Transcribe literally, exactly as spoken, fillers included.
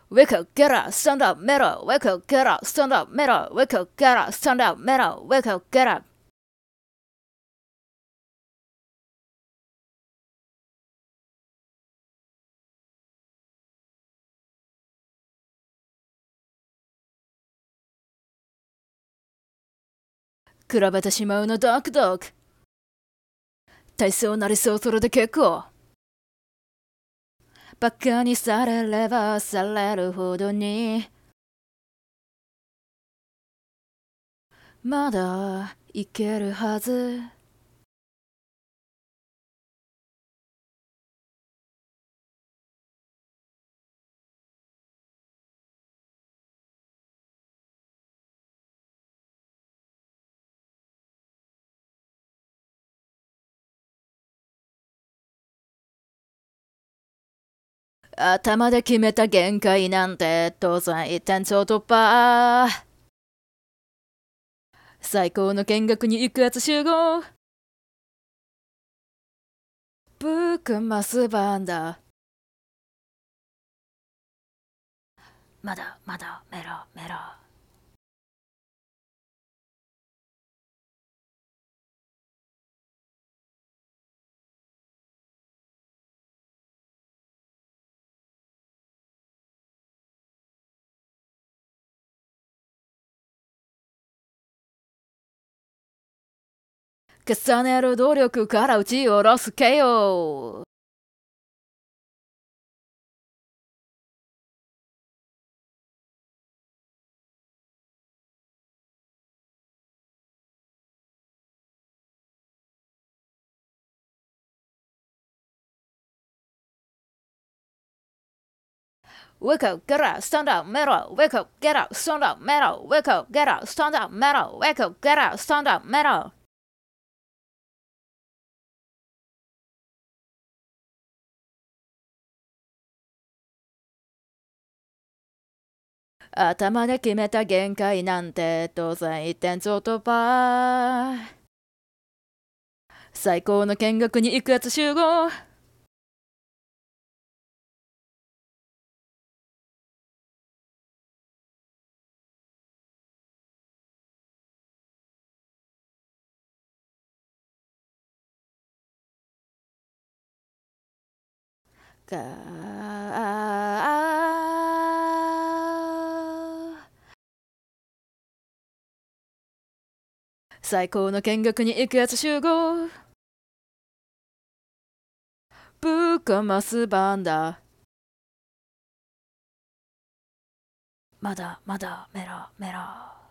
Wake up, get up, stand up, metal. Wake up, get up, stand up, metal. Wake up, get up, stand up, metal. Wake up, get up. 比べてしまうのドクドク。体操なりそうそれで結構。バカにされればされるほどにまだいけるはず。頭で決めた限界なんて当然一点超突破。最高の見学に行くやつ集合。ブークマスバンダ。まだまだメロメロ。重ねる努力から打ち下ろすけよ。Wake up, get up, stand up, metal. Wake up, get up, stand up, metal. Wake up, get up, stand up, metal. Wake up, get up, stand up, metal. 頭で決めた限界なんて当然一点超突破。最高の見学に行くやつ集合。か最高の見学に行くやつ集合。ブーカマスバンダ。まだまだメロメロ。